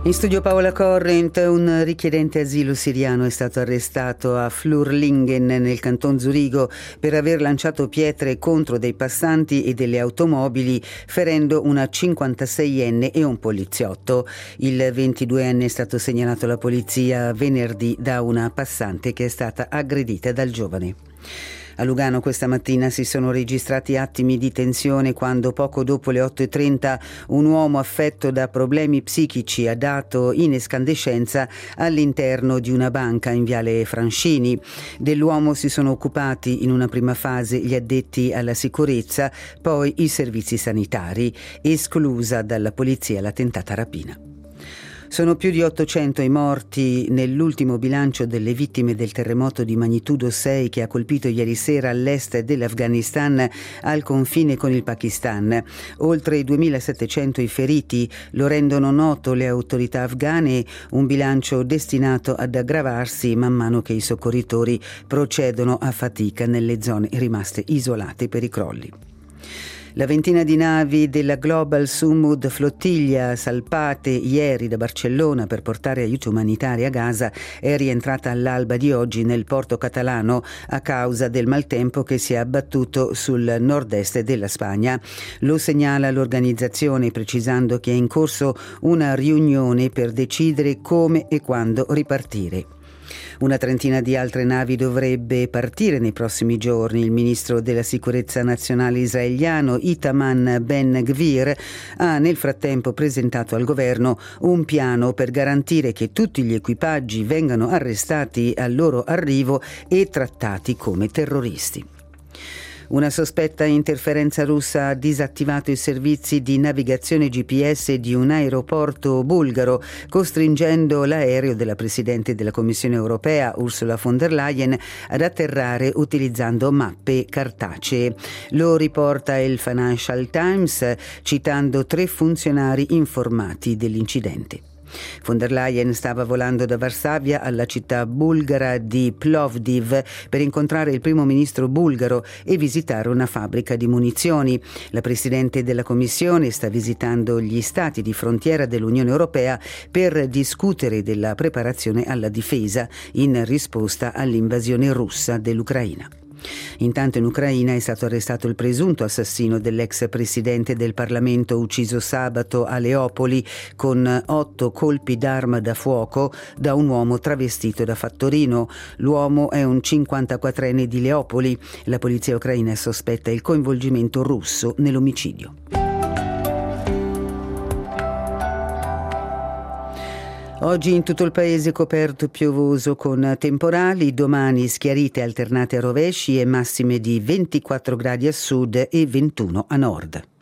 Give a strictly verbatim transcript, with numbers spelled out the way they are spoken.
In studio Paola Corrent. Un richiedente asilo siriano è stato arrestato a Flurlingen nel canton Zurigo per aver lanciato pietre contro dei passanti e delle automobili, ferendo una cinquantaseienne e un poliziotto. Il ventiduenne è stato segnalato alla polizia venerdì da una passante che è stata aggredita dal giovane. A Lugano questa mattina si sono registrati attimi di tensione quando poco dopo le otto e trenta un uomo affetto da problemi psichici ha dato in escandescenza all'interno di una banca in Viale Francini. Dell'uomo si sono occupati in una prima fase gli addetti alla sicurezza, poi i servizi sanitari, esclusa dalla polizia la tentata rapina. Sono più di ottocento i morti nell'ultimo bilancio delle vittime del terremoto di magnitudo sei che ha colpito ieri sera all'est dell'Afghanistan al confine con il Pakistan. Oltre duemilasettecento i feriti, lo rendono noto le autorità afghane, un bilancio destinato ad aggravarsi man mano che i soccorritori procedono a fatica nelle zone rimaste isolate per i crolli. La ventina di navi della Global Sumud Flottiglia salpate ieri da Barcellona per portare aiuti umanitari a Gaza è rientrata all'alba di oggi nel porto catalano a causa del maltempo che si è abbattuto sul nord-est della Spagna. Lo segnala l'organizzazione, precisando che è in corso una riunione per decidere come e quando ripartire. Una trentina di altre navi dovrebbe partire nei prossimi giorni. Il ministro della sicurezza nazionale israeliano Itamar Ben-Gvir ha nel frattempo presentato al governo un piano per garantire che tutti gli equipaggi vengano arrestati al loro arrivo e trattati come terroristi. Una sospetta interferenza russa ha disattivato i servizi di navigazione G P S di un aeroporto bulgaro, costringendo l'aereo della Presidente della Commissione europea, Ursula von der Leyen, ad atterrare utilizzando mappe cartacee. Lo riporta il Financial Times, citando tre funzionari informati dell'incidente. Von der Leyen stava volando da Varsavia alla città bulgara di Plovdiv per incontrare il primo ministro bulgaro e visitare una fabbrica di munizioni. La Presidente della Commissione sta visitando gli stati di frontiera dell'Unione Europea per discutere della preparazione alla difesa in risposta all'invasione russa dell'Ucraina. Intanto in Ucraina è stato arrestato il presunto assassino dell'ex presidente del Parlamento ucciso sabato a Leopoli con otto colpi d'arma da fuoco da un uomo travestito da fattorino. L'uomo è un cinquantaquattrenne di Leopoli. La polizia ucraina sospetta il coinvolgimento russo nell'omicidio. Oggi in tutto il paese coperto piovoso con temporali, domani schiarite alternate a rovesci e massime di ventiquattro gradi a sud e ventuno a nord.